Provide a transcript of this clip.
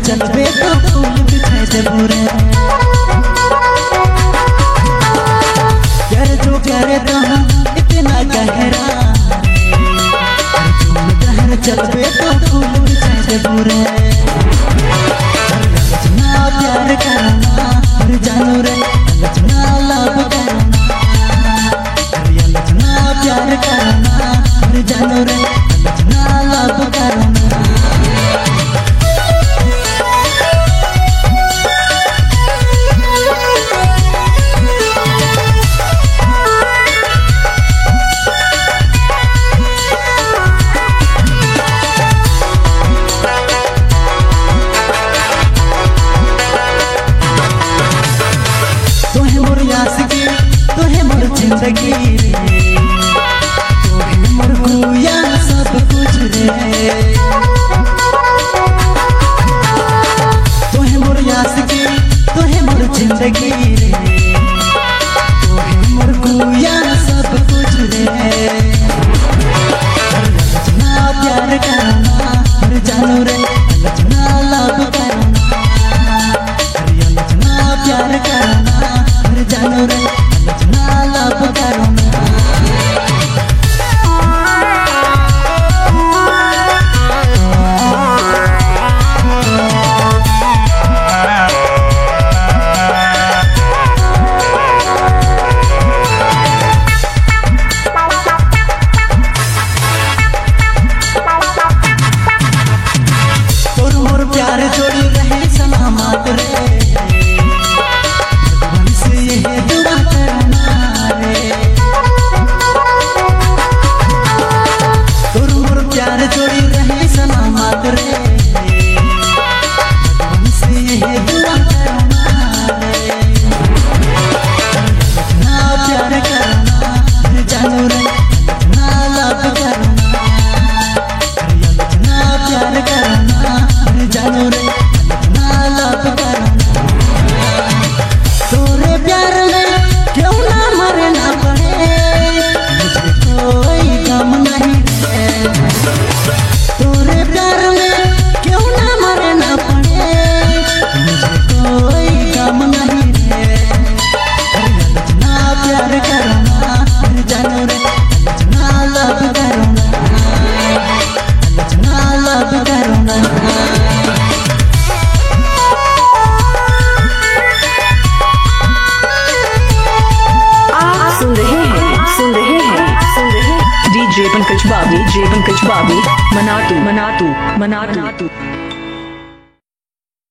चलबे तो फूल बिछा देबू रे यार जो करे तो इतना गहरा चलबे तो फूल बिछा देबू रे प्यार करना हर जानू रे लचना लब करना प्यार करना हर जानू रे लचना लब करना जिंदगी रे तोहे मोर खुया सब कुछ रे तोहे मोर आशिकी तोहे मोर जिंदगी रे तोहे मोर खुया सब कुछ रे लचना प्यार करना हर जानू रे लचना लब करना लचना प्यार करना हर जानू रे लचना लब करना तोर मोर प्यार जोड़ी रहे सलामत रे भगवान से यही दुआ करना रे तोर मोर प्यार जोड़ी रहे सलामत रे भगवान से यही दुआ करना रे लचना प्यार करना हर जानू रे लचना लब करना लचना प्यार करना हर जानू रे लचना लब करना तोरे प्यार में क्यों ना मरना पड़े मुझे कोई गम नहीं रे तोरे प्यार में क्यों ना मरना पड़े मुझे कोई गम नहीं रे लचना प्यार करना हर जानू रे लचना लब करना लचना लब करना डीजे पंकज बाबी मनातू